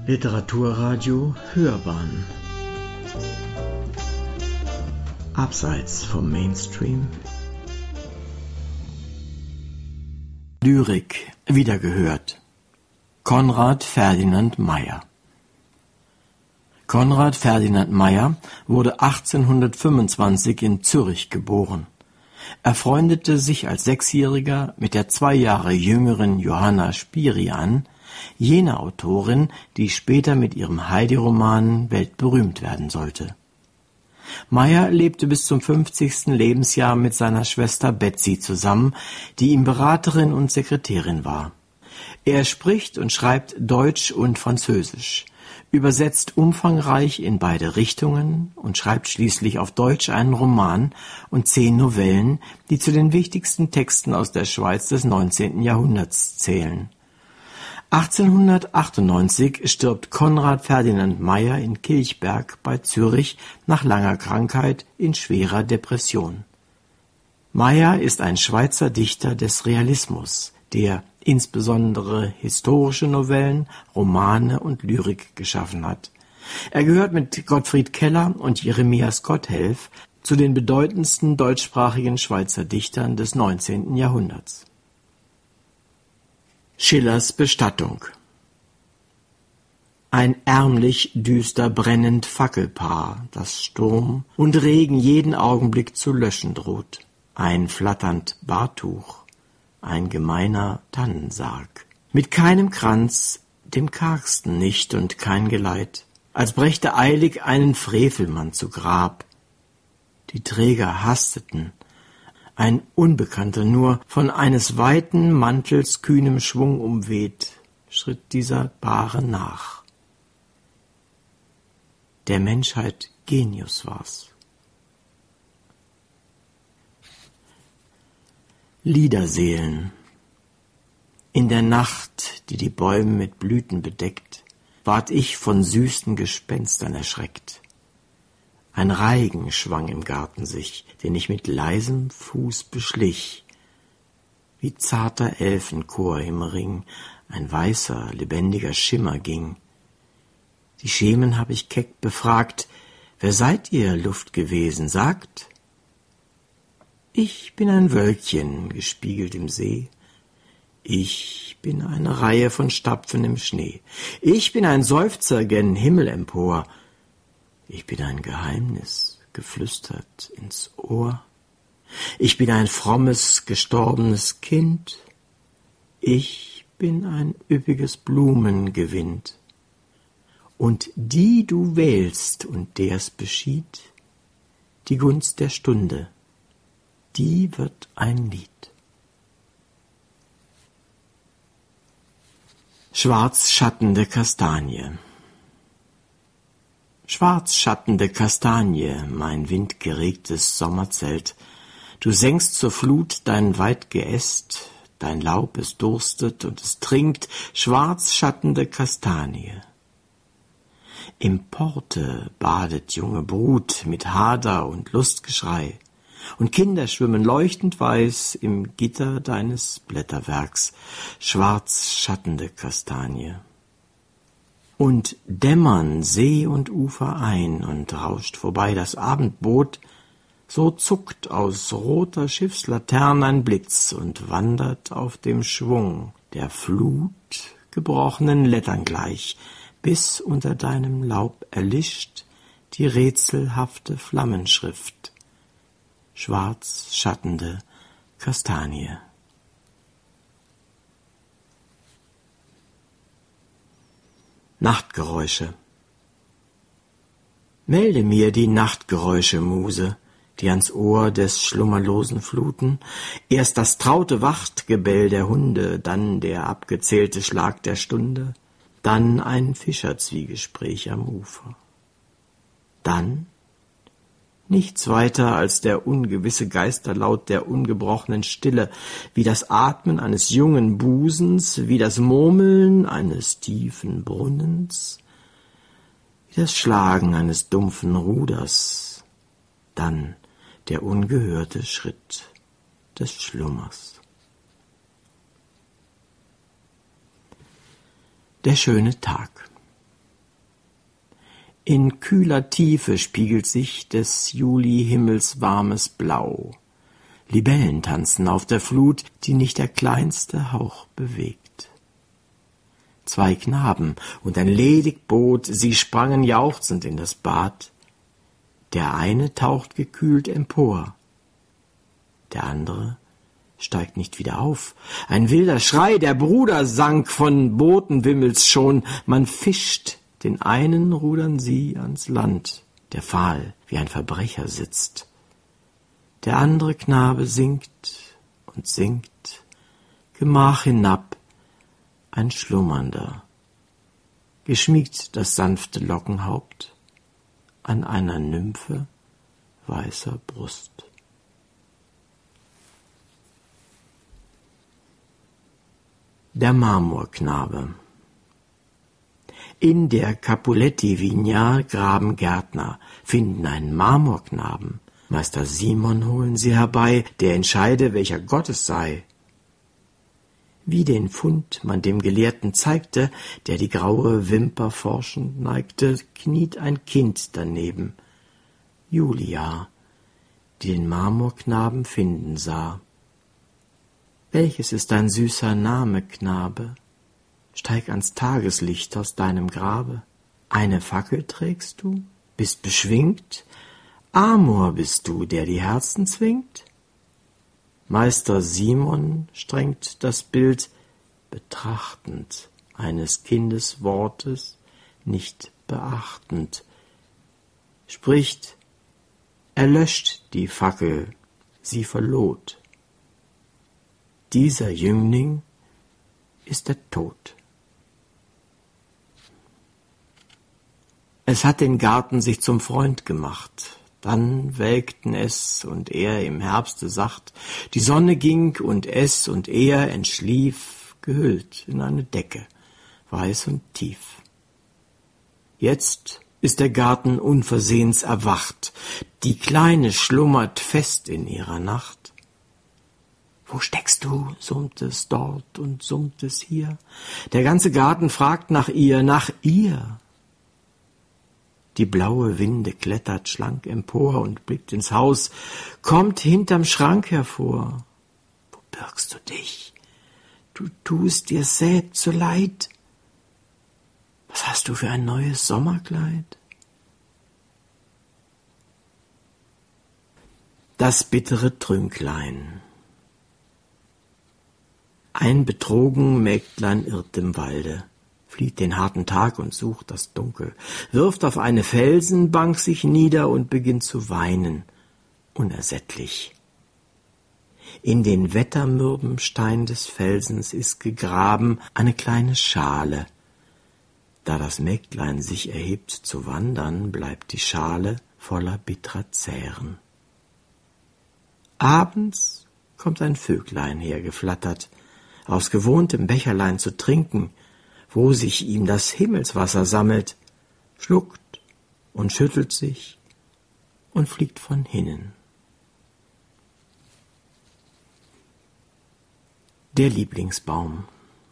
Literaturradio Hörbahn Abseits vom Mainstream. Lyrik wiedergehört. Konrad Ferdinand Meyer. Konrad Ferdinand Meyer wurde 1825 in Zürich geboren. Er freundete sich als Sechsjähriger mit der 2 Jahre jüngeren Johanna Spyri an, jener Autorin, die später mit ihrem Heidi-Roman weltberühmt werden sollte. Meyer lebte bis zum 50. Lebensjahr mit seiner Schwester Betsy zusammen, die ihm Beraterin und Sekretärin war. Er spricht und schreibt Deutsch und Französisch, übersetzt umfangreich in beide Richtungen und schreibt schließlich auf Deutsch einen Roman und 10 Novellen, die zu den wichtigsten Texten aus der Schweiz des 19. Jahrhunderts zählen. 1898 stirbt Konrad Ferdinand Meyer in Kilchberg bei Zürich nach langer Krankheit in schwerer Depression. Meyer ist ein Schweizer Dichter des Realismus, der insbesondere historische Novellen, Romane und Lyrik geschaffen hat. Er gehört mit Gottfried Keller und Jeremias Gotthelf zu den bedeutendsten deutschsprachigen Schweizer Dichtern des 19. Jahrhunderts. Schillers Bestattung. Ein ärmlich, düster, brennend Fackelpaar, das Sturm und Regen jeden Augenblick zu löschen droht. Ein flatternd Bahrtuch, ein gemeiner Tannensarg. Mit keinem Kranz, dem kargsten nicht und kein Geleit, als brächte eilig einen Frevelmann zu Grab. Die Träger hasteten, ein Unbekannter nur, von eines weiten Mantels kühnem Schwung umweht, schritt dieser Bahre nach. Der Menschheit Genius war's. Liederseelen. In der Nacht, die die Bäume mit Blüten bedeckt, ward ich von süßen Gespenstern erschreckt. Ein Reigen schwang im Garten sich, den ich mit leisem Fuß beschlich. Wie zarter Elfenchor im Ring ein weißer, lebendiger Schimmer ging. Die Schemen hab ich keck befragt: Wer seid ihr, Luft gewesen, sagt? Ich bin ein Wölkchen, gespiegelt im See. Ich bin eine Reihe von Stapfen im Schnee. Ich bin ein Seufzer gen Himmel empor. Ich bin ein Geheimnis, geflüstert ins Ohr. Ich bin ein frommes, gestorbenes Kind. Ich bin ein üppiges Blumengewind. Und die du wählst und der's beschied, die Gunst der Stunde, die wird ein Lied. Schwarz schattende Kastanie. Schwarz schattende Kastanie, mein windgeregtes Sommerzelt, du senkst zur Flut dein weit Geäst, dein Laub es durstet und es trinkt, schwarz schattende Kastanie. Im Porte badet junge Brut mit Hader und Lustgeschrei, und Kinder schwimmen leuchtend weiß im Gitter deines Blätterwerks, schwarz schattende Kastanie. Und dämmern See und Ufer ein und rauscht vorbei das Abendboot, so zuckt aus roter Schiffslaterne ein Blitz und wandert auf dem Schwung der Flut gebrochenen Lettern gleich, bis unter deinem Laub erlischt die rätselhafte Flammenschrift, schwarz schattende Kastanie. Nachtgeräusche. Melde mir die Nachtgeräusche, Muse, die ans Ohr des Schlummerlosen fluten, erst das traute Wachtgebell der Hunde, dann der abgezählte Schlag der Stunde, dann ein Fischerzwiegespräch am Ufer. Dann nichts weiter als der ungewisse Geisterlaut der ungebrochenen Stille, wie das Atmen eines jungen Busens, wie das Murmeln eines tiefen Brunnens, wie das Schlagen eines dumpfen Ruders, dann der ungehörte Schritt des Schlummers. Der schöne Tag. In kühler Tiefe spiegelt sich des Julihimmels warmes Blau. Libellen tanzen auf der Flut, die nicht der kleinste Hauch bewegt. 2 Knaben und ein ledig Boot, sie sprangen jauchzend in das Bad. Der eine taucht gekühlt empor, der andere steigt nicht wieder auf. Ein wilder Schrei, der Bruder sank, von Bootenwimmels schon. Man fischt, den einen rudern sie ans Land, der fahl wie ein Verbrecher sitzt. Der andere Knabe sinkt und sinkt, Gemach hinab, ein Schlummernder. Geschmiegt das sanfte Lockenhaupt an einer Nymphe weißer Brust. Der Marmorknabe. In der Capuletti-Vigna graben Gärtner, finden einen Marmorknaben. Meister Simon holen sie herbei, der entscheide, welcher Gott es sei. Wie den Fund man dem Gelehrten zeigte, der die graue Wimper forschend neigte, kniet ein Kind daneben, Julia, die den Marmorknaben finden sah. Welches ist dein süßer Name, Knabe? Steig ans Tageslicht aus deinem Grabe. Eine Fackel trägst du? Bist beschwingt? Amor bist du, der die Herzen zwingt? Meister Simon strengt das Bild, betrachtend eines Kindes Wortes, nicht beachtend, spricht, erlöscht die Fackel, sie verloht. Dieser Jüngling ist der Tod. Es hat den Garten sich zum Freund gemacht, dann welkten es und er im Herbste sacht, die Sonne ging und es und er entschlief, gehüllt in eine Decke, weiß und tief. Jetzt ist der Garten unversehens erwacht, die Kleine schlummert fest in ihrer Nacht. Wo steckst du? Summt es dort und summt es hier. Der ganze Garten fragt nach ihr, nach ihr. Die blaue Winde klettert schlank empor und blickt ins Haus, kommt hinterm Schrank hervor. Wo birgst du dich? Du tust dir selbst so leid. Was hast du für ein neues Sommerkleid? Das bittere Trünklein. Ein betrogen Mägdlein irrt im Walde, flieht den harten Tag und sucht das Dunkel, wirft auf eine Felsenbank sich nieder und beginnt zu weinen, unersättlich. In den wettermürben Stein des Felsens ist gegraben eine kleine Schale. Da das Mägdlein sich erhebt zu wandern, bleibt die Schale voller bittrer Zähren. Abends kommt ein Vöglein hergeflattert, aus gewohntem Becherlein zu trinken, wo sich ihm das Himmelswasser sammelt, schluckt und schüttelt sich und fliegt von hinnen. Der Lieblingsbaum.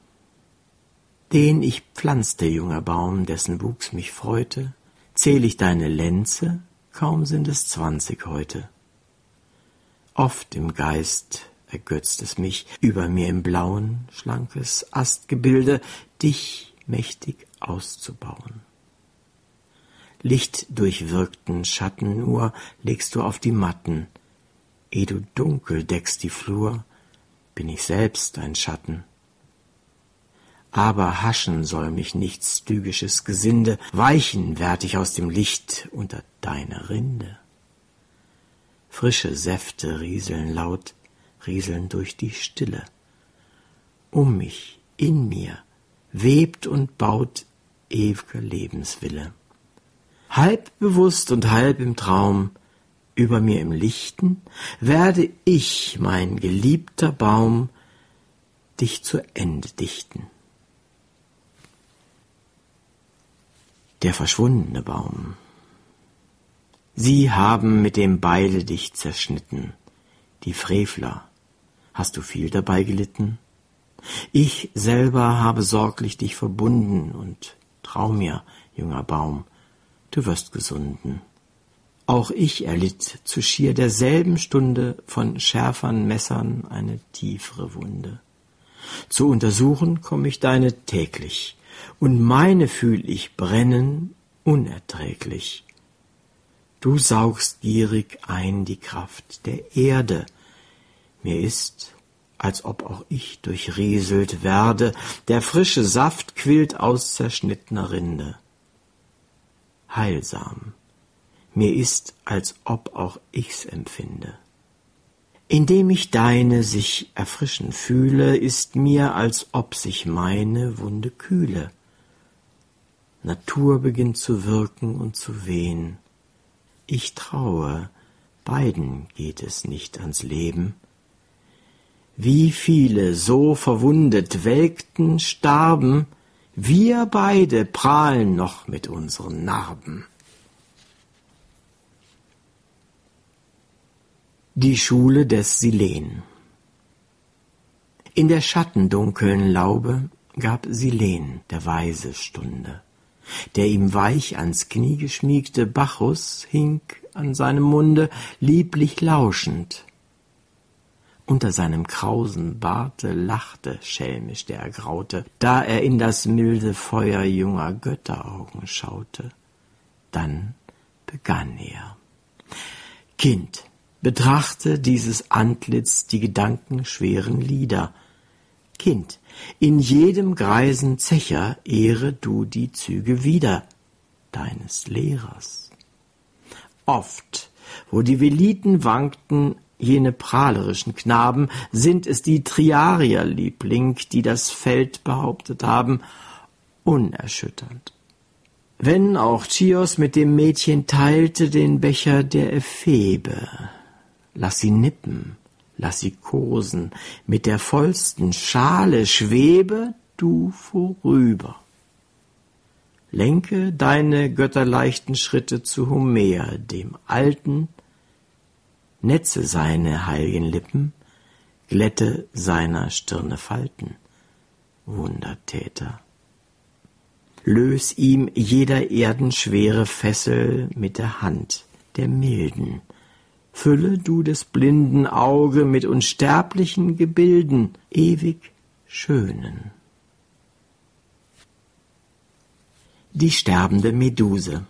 Den ich pflanzte, junger Baum, dessen Wuchs mich freute, zähl ich deine Lenze, kaum sind es 20 heute. Oft im Geist ergötzt es mich, über mir im blauen, schlankes Astgebilde, dich mächtig auszubauen. Lichtdurchwirkten Schatten nur legst du auf die Matten, ehe du dunkel deckst die Flur, bin ich selbst ein Schatten. Aber haschen soll mich nichts stygisches Gesinde, weichen werd ich aus dem Licht unter deine Rinde. Frische Säfte rieseln laut, rieseln durch die Stille. Um mich, in mir, webt und baut ew'ger Lebenswille. Halb bewusst und halb im Traum, über mir im Lichten, werde ich, mein geliebter Baum, dich zu Ende dichten. Der verschwundene Baum. Sie haben mit dem Beile dich zerschnitten, die Frevler. Hast du viel dabei gelitten? Ich selber habe sorglich dich verbunden und trau mir, junger Baum, du wirst gesunden. Auch ich erlitt zu schier derselben Stunde von schärfern Messern eine tiefere Wunde. Zu untersuchen komm ich deine täglich, und meine fühl ich brennen unerträglich. Du saugst gierig ein die Kraft der Erde. Mir ist, als ob auch ich durchrieselt werde, der frische Saft quillt aus zerschnittener Rinde. Heilsam, mir ist, als ob auch ich's empfinde. Indem ich deine sich erfrischen fühle, ist mir, als ob sich meine Wunde kühle. Natur beginnt zu wirken und zu wehen. Ich traue, beiden geht es nicht ans Leben. Wie viele so verwundet welkten, starben, wir beide prahlen noch mit unseren Narben. Die Schule des Silen. In der schattendunkeln Laube gab Silen der Weise Stunde. Der ihm weich ans Knie geschmiegte Bacchus hing an seinem Munde, lieblich lauschend. Unter seinem krausen Barte lachte schelmisch der Ergraute, da er in das milde Feuer junger Götteraugen schaute. Dann begann er: Kind, betrachte dieses Antlitz die gedankenschweren Lieder. Kind, in jedem greisen Zecher ehre du die Züge wieder deines Lehrers. Oft, wo die Veliten wankten, jene prahlerischen Knaben, sind es die Triarier, Liebling, die das Feld behauptet haben, unerschütternd. Wenn auch Chios mit dem Mädchen teilte den Becher der Ephebe, lass sie nippen, lass sie kosen, mit der vollsten Schale schwebe du vorüber. Lenke deine götterleichten Schritte zu Homer, dem Alten, netze seine heiligen Lippen, glätte seiner Stirne Falten, Wundertäter. Lös ihm jeder erdenschwere Fessel mit der Hand der Milden, fülle du des blinden Auge mit unsterblichen Gebilden, ewig Schönen. Die sterbende Meduse.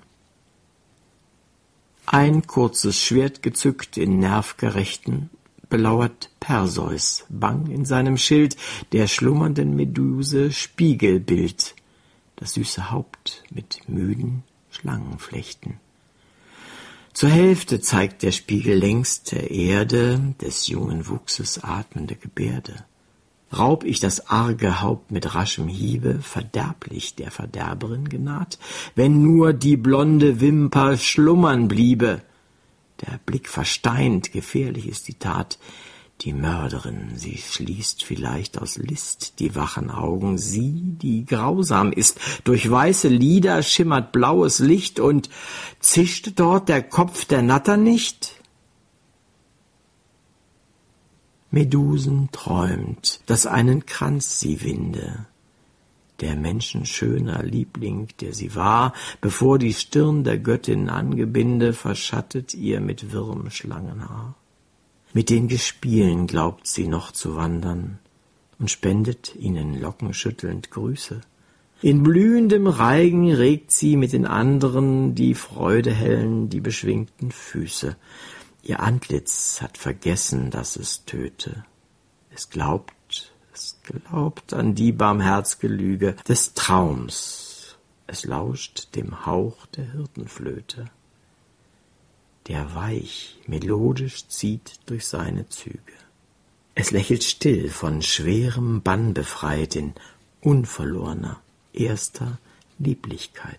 Ein kurzes Schwert gezückt in Nervgerechten, belauert Perseus bang in seinem Schild der schlummernden Meduse Spiegelbild, das süße Haupt mit müden Schlangenflechten. Zur Hälfte zeigt der Spiegel längst der Erde des jungen Wuchses atmende Gebärde. Raub ich das arge Haupt mit raschem Hiebe, verderblich der Verderberin genaht, wenn nur die blonde Wimper schlummern bliebe. Der Blick versteint, gefährlich ist die Tat. Die Mörderin, sie schließt vielleicht aus List die wachen Augen, sie, die grausam ist. Durch weiße Lider schimmert blaues Licht und zischt dort der Kopf der Natter nicht? Medusen träumt, dass einen Kranz sie winde, der menschenschöner Liebling, der sie war, bevor die Stirn der Göttin Angebinde verschattet ihr mit wirrem Schlangenhaar. Mit den Gespielen glaubt sie noch zu wandern und spendet ihnen lockenschüttelnd Grüße. In blühendem Reigen regt sie mit den anderen die Freude hellen, die beschwingten Füße. Ihr Antlitz hat vergessen, dass es töte. Es glaubt an die barmherzge Lüge des Traums. Es lauscht dem Hauch der Hirtenflöte, der weich, melodisch zieht durch seine Züge. Es lächelt still, von schwerem Bann befreit, in unverlorener, erster Lieblichkeit.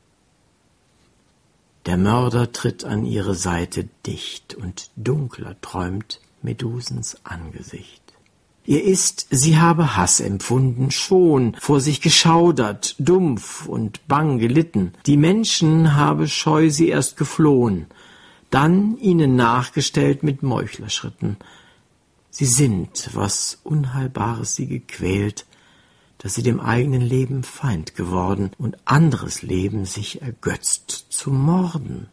Der Mörder tritt an ihre Seite dicht, und dunkler träumt Medusens Angesicht. Ihr ist, sie habe Hass empfunden, schon vor sich geschaudert, dumpf und bang gelitten. Die Menschen habe scheu sie erst geflohen, dann ihnen nachgestellt mit Meuchlerschritten. Sie sind, was Unheilbares sie gequält, dass sie dem eigenen Leben Feind geworden und anderes Leben sich ergötzt zu morden.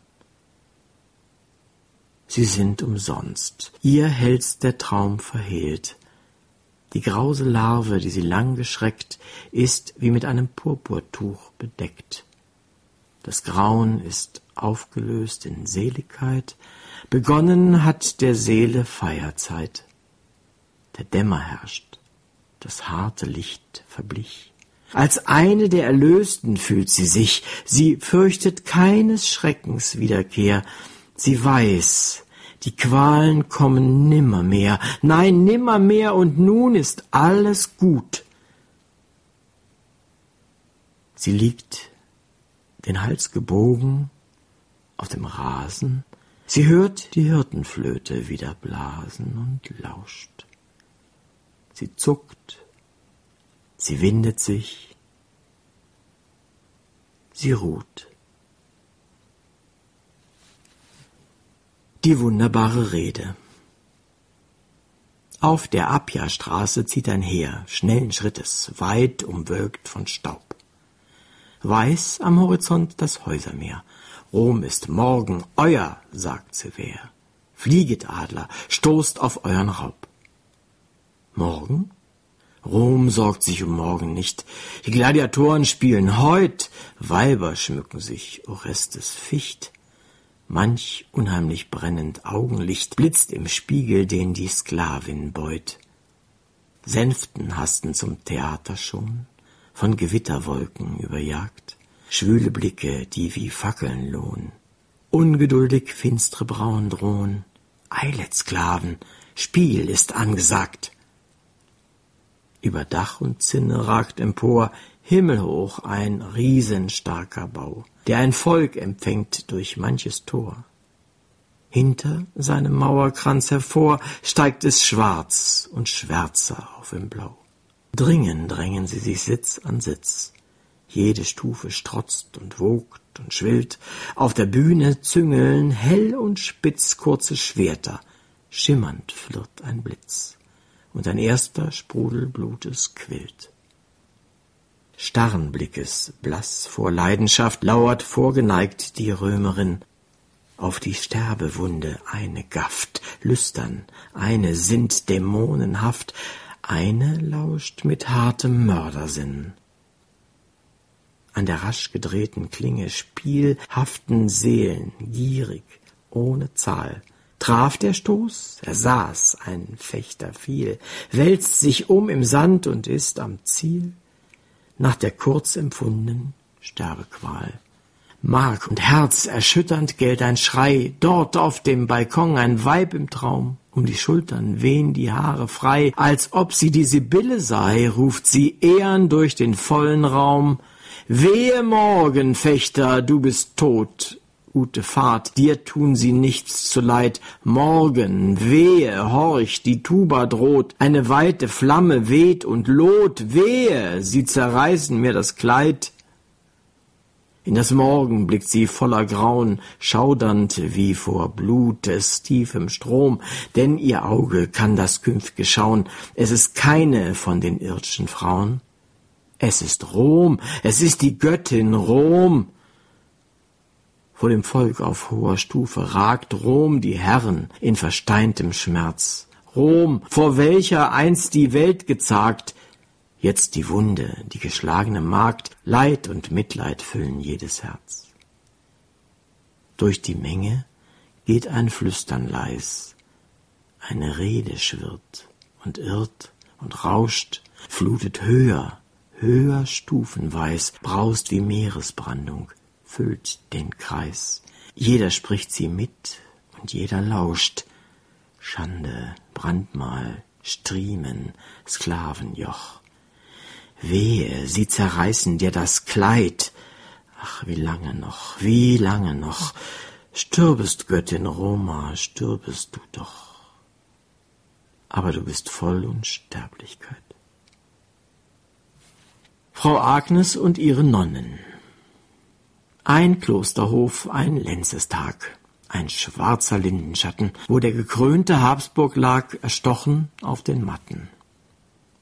Sie sind umsonst, ihr hält's der Traum verhehlt. Die grause Larve, die sie lang geschreckt, ist wie mit einem Purpurtuch bedeckt. Das Grauen ist aufgelöst in Seligkeit, begonnen hat der Seele Feierzeit. Der Dämmer herrscht, das harte Licht verblich. Als eine der Erlösten fühlt sie sich, sie fürchtet keines Schreckens Wiederkehr. Sie weiß, die Qualen kommen nimmermehr, nein, nimmermehr, und nun ist alles gut. Sie liegt, den Hals gebogen, auf dem Rasen. Sie hört die Hirtenflöte wieder blasen und lauscht. Sie zuckt, sie windet sich, sie ruht. Die wunderbare Rede. Auf der Appia-Straße zieht ein Heer, schnellen Schrittes, weit umwölkt von Staub. Weiß am Horizont das Häusermeer. Rom ist morgen euer, sagt Sever. Flieget, Adler, stoßt auf euren Raub. Morgen? Rom sorgt sich um morgen nicht. Die Gladiatoren spielen heut. Weiber schmücken sich, Orestes Ficht. Manch unheimlich brennend Augenlicht blitzt im Spiegel, den die Sklavin beut. Sänften hasten zum Theater schon, von Gewitterwolken überjagt, schwüle Blicke, die wie Fackeln lohn. Ungeduldig finstre Brauen drohen. Eilet, Sklaven, Spiel ist angesagt. Über Dach und Zinne ragt empor, himmelhoch ein riesenstarker Bau, der ein Volk empfängt durch manches Tor. Hinter seinem Mauerkranz hervor steigt es schwarz und schwärzer auf im Blau. Drängen sie sich Sitz an Sitz. Jede Stufe strotzt und wogt und schwillt. Auf der Bühne züngeln hell und spitz kurze Schwerter. Schimmernd flirrt ein Blitz. Und ein erster Sprudel Blutes quillt. Starren Blickes, blass vor Leidenschaft, lauert vorgeneigt die Römerin. Auf die Sterbewunde eine gafft, lüstern, eine sinnt dämonenhaft, eine lauscht mit hartem Mördersinn. An der rasch gedrehten Klinge spielhaften Seelen, gierig, ohne Zahl. Traf der Stoß, er saß, ein Fechter fiel, wälzt sich im Sand und ist am Ziel, nach der kurz empfundenen Sterbequal. Mark und Herz erschütternd gellt ein Schrei, dort auf dem Balkon ein Weib im Traum, um die Schultern wehen die Haare frei, als ob sie die Sibylle sei, ruft sie ehern durch den vollen Raum. Wehe morgen, Fechter, du bist tot, gute Fahrt, dir tun sie nichts zuleid. Morgen, wehe, horch, die Tuba droht, eine weite Flamme weht und loht, wehe, sie zerreißen mir das Kleid. In das Morgen blickt sie voller Grauen, schaudernd wie vor Blutes tiefem Strom, denn ihr Auge kann das Künft'ge schauen, es ist keine von den ird'schen Frauen. Es ist Rom, es ist die Göttin Rom. Vor dem Volk auf hoher Stufe ragt Rom die Herren in versteintem Schmerz. Rom, vor welcher einst die Welt gezagt, jetzt die Wunde, die geschlagene Magd, Leid und Mitleid füllen jedes Herz. Durch die Menge geht ein Flüstern leis, eine Rede schwirrt und irrt und rauscht, flutet höher, höher stufenweis, braust wie Meeresbrandung, füllt den Kreis. Jeder spricht sie mit und jeder lauscht. Schande, Brandmal, Striemen, Sklavenjoch. Wehe, sie zerreißen dir das Kleid. Ach, wie lange noch, wie lange noch? Stirbest, Göttin Roma, stirbest du doch. Aber du bist voll Unsterblichkeit. Frau Agnes und ihre Nonnen. Ein Klosterhof, ein Lenzestag, ein schwarzer Lindenschatten, wo der gekrönte Habsburg lag, erstochen auf den Matten.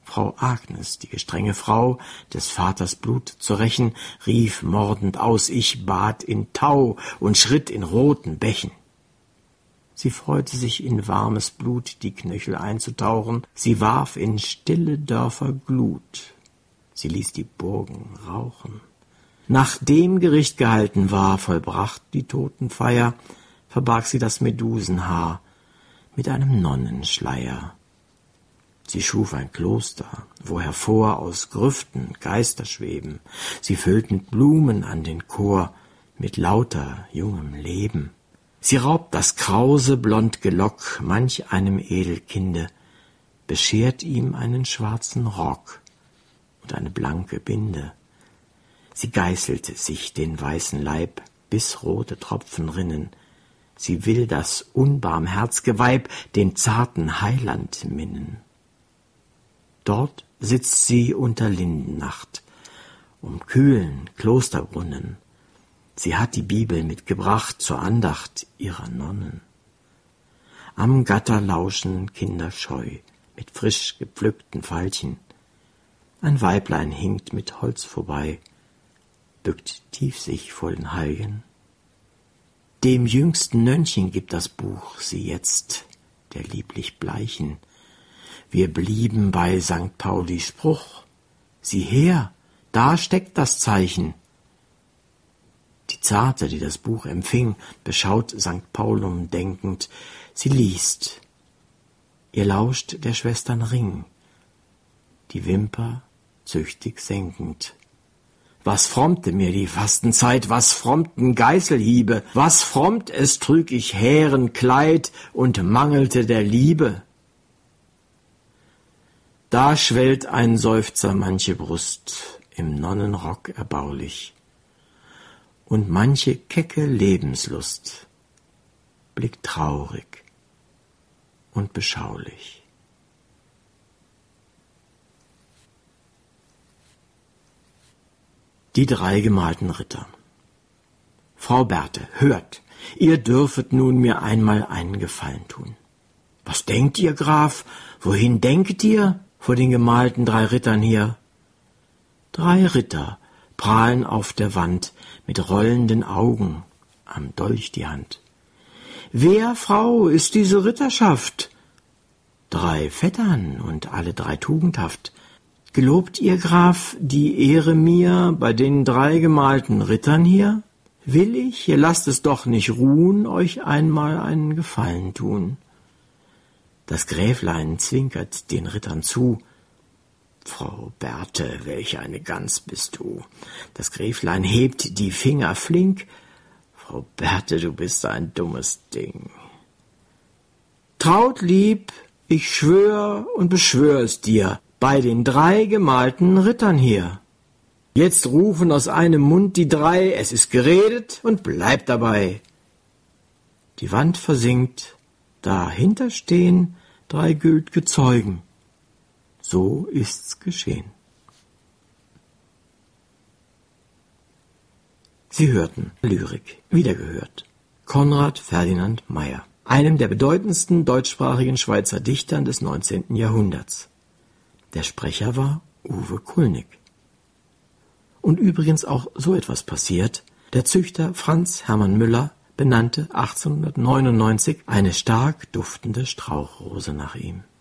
Frau Agnes, die gestrenge Frau, des Vaters Blut zu rächen, rief mordend aus, ich bat in Tau und schritt in roten Bächen. Sie freute sich in warmes Blut die Knöchel einzutauchen, sie warf in stille Dörfer Glut, sie ließ die Burgen rauchen. Nachdem Gericht gehalten war, vollbracht die Totenfeier, verbarg sie das Medusenhaar mit einem Nonnenschleier. Sie schuf ein Kloster, wo hervor aus Grüften Geister schweben, sie füllt mit Blumen an den Chor, mit lauter jungem Leben. Sie raubt das krause blond Gelock manch einem Edelkinde, beschert ihm einen schwarzen Rock und eine blanke Binde. Sie geißelt sich den weißen Leib, bis rote Tropfen rinnen. Sie will das unbarmherzge Weib, den zarten Heiland minnen. Dort sitzt sie unter Lindennacht, um kühlen Klosterbrunnen. Sie hat die Bibel mitgebracht zur Andacht ihrer Nonnen. Am Gatter lauschen Kinder scheu, mit frisch gepflückten Veilchen. Ein Weiblein hinkt mit Holz vorbei, bückt tief sich vor den Heiligen. Dem jüngsten Nönnchen gibt das Buch sie jetzt, der lieblich Bleichen. Wir blieben bei St. Paulis Spruch. Sieh her, da steckt das Zeichen. Die Zarte, die das Buch empfing, beschaut St. Paulum denkend. Sie liest. Ihr lauscht der Schwestern Ring, die Wimper züchtig senkend. Was frommte mir die Fastenzeit, was frommten Geißelhiebe, was frommt es trüg ich Härenkleid und mangelte der Liebe. Da schwellt ein Seufzer manche Brust, im Nonnenrock erbaulich, und manche kecke Lebenslust blickt traurig und beschaulich. Die 3 gemalten Ritter. Frau Berthe, hört, ihr dürfet nun mir einmal einen Gefallen tun. Was denkt ihr, Graf? Wohin denket ihr vor den gemalten 3 Rittern hier? 3 Ritter prahlen auf der Wand mit rollenden Augen, am Dolch die Hand. Wer, Frau, ist diese Ritterschaft? 3 Vettern und alle 3 tugendhaft. Gelobt ihr, Graf, die Ehre mir bei den 3 gemalten Rittern hier? Will ich, ihr lasst es doch nicht ruhen, euch einmal einen Gefallen tun. Das Gräflein zwinkert den Rittern zu. Frau Berthe, welch eine Gans bist du. Das Gräflein hebt die Finger flink. Frau Berthe, du bist ein dummes Ding. Traut lieb, ich schwör und beschwör es dir, bei den 3 gemalten Rittern hier. Jetzt rufen aus einem Mund die 3, es ist geredet und bleibt dabei. Die Wand versinkt, dahinter stehen 3 gült'ge Zeugen. So ist's geschehen. Sie hörten Lyrik, wiedergehört. Konrad Ferdinand Meyer, einem der bedeutendsten deutschsprachigen Schweizer Dichtern des 19. Jahrhunderts. Der Sprecher war Uwe Kulnig. Und übrigens auch so etwas passiert. Der Züchter Franz Hermann Müller benannte 1899 eine stark duftende Strauchrose nach ihm.